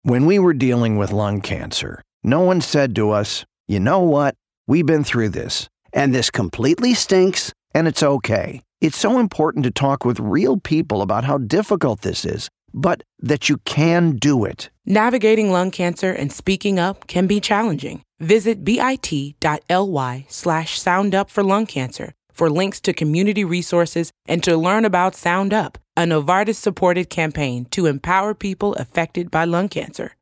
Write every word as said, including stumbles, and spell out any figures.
When we were dealing with lung cancer, no one said to us, you know what, we've been through this. And this completely stinks. And it's okay. It's so important to talk with real people about how difficult this is, but that you can do it. Navigating lung cancer and speaking up can be challenging. Visit bit.ly slash sound up for lung cancer for links to community resources and to learn about Sound Up, a Novartis-supported campaign to empower people affected by lung cancer.